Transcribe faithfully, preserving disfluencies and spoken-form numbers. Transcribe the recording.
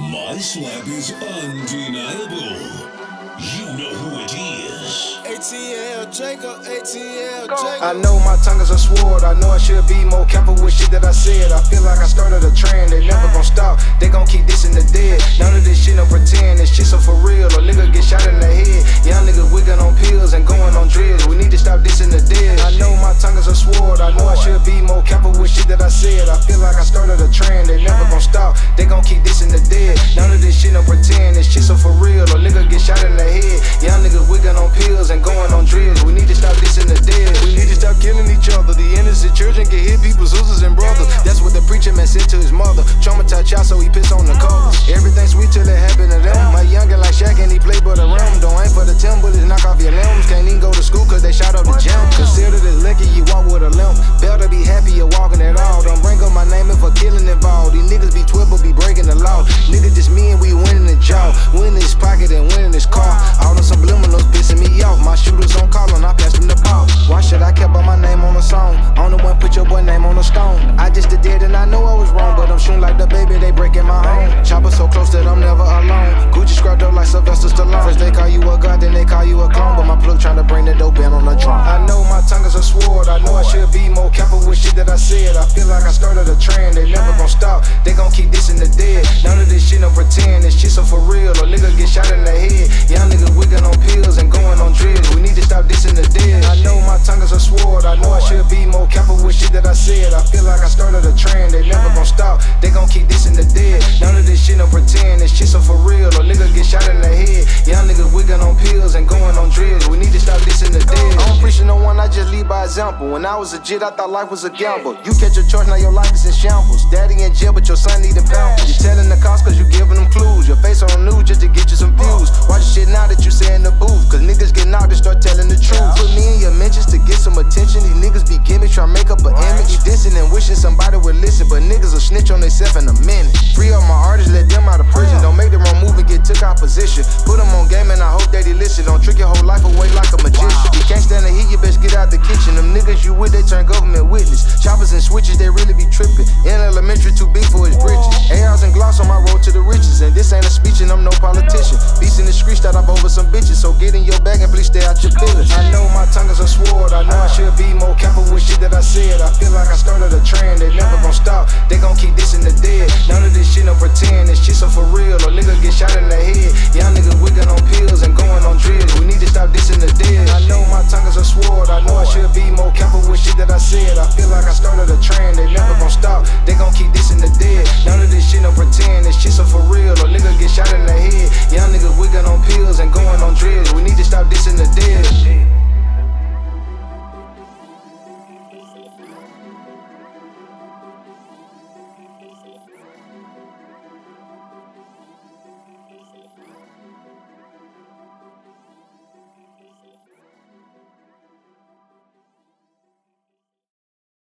My slap is undeniable. You know who it is. A T L Jacob, A T L Jacob. I know my tongue is a sword. I know I should be more careful with shit that I said. I feel like I started a trend. They never gon' stop. They gon' keep this in the dead. None of this shit no pretend. This shit so for real. A nigga get shot in the head. Young niggas wiggin' on pills and going on drills. We need to stop this in the dead. I know my tongue is a sword. I know I should be more careful with shit that I said. I feel like I started a trend. They never gon' stop. They gon' keep this in the dead. None of this shit no pretend. This shit so for real. A nigga get shot in the head. Young niggas wiggin' on pills and going on drills. We need to stop this in the dead. We need to stop killing each other. The innocent children can hit people's sisters and brothers. That's what the preacher man said to his mother. Traumatized child, so he piss on the covers. Everything sweet till it happen to them. My youngin' like Shaq and he play but a rim. Don't aim for the ten bullets, knock off your limbs. Can't even go to school cause they shot up the gym. Considered it lucky you walk with a limp. Better be happy you're walking at all. Don't bring up my name if a killing involved. These niggas be twelve but be breaking the law. Niggas just me and we winning the job. Winning his pocket and winning his car. All them subliminals pissing me off. My shooters on call and I pass them the ball. Why should I care about my name on a song? I'm the one put your boy name on a stone. I just did it and I know I was wrong, but I'm shooting like the baby, they breaking my home. Chopper so close that I'm never alone. Gucci scrubbed up like Sylvester Stallone. First they call you a god, then they call you a clone. But my plug tryna bring the dope in on the drum. I know my tongue is a sword. I know I should be more careful with shit that I said. I feel like I started a trend. They never gon' stop. They gon' keep this in the dead. None of this shit no pretend. This shit so for real. A nigga get shot in the head. Young niggas wiggin' on pills and going on drills. We need to stop this in the dead. I know my tongue is a sword. I know I should be more careful with shit that I said. I feel like I started a trend. They never gon' stop. They gon' keep this in the dead. None of this shit no pretend. This shit so for real. A nigga get shot in the head. Young niggas wiggin' on pills and going on drills. We need to stop this in the dead. I don't preach no one. I just lead by example. When I was a jit, I thought life was a gamble. You catch a charge, now your life is in shambles. Daddy in jail, but your son needin' pampers. You telling the cops cause you giving them clues. Your face on the news just to get you some views. Watch the shit now that you say in the booth. Cause niggas get knocked and start telling the truth. Put me in your mentions to get some attention. These niggas be gimmicks, try make up an image. You dissing and wishing somebody would listen. But niggas will snitch on themselves in a minute. Free up my artists, let them out of prison. Don't make the wrong move and get took out position. Put them on game and I hope that they listen. Don't trick your whole life away like a magician. You can't stand the heat, you best get out the kitchen. Them niggas you with, they turn government witness. Choppers and switches, they really be tripping. In elementary, too big for his britches. A Rs and gloss on my road to the riches. And this ain't a speech and I'm no politician. Beats in the streets that I'm over some bitches. So get in your bag and please stay out your business. I know my tongue is a sword. I know I should be more careful with shit that I said. I feel like I started a trend. They never gon' stop. They gon' keep this in the dead. None of this shit no pretend.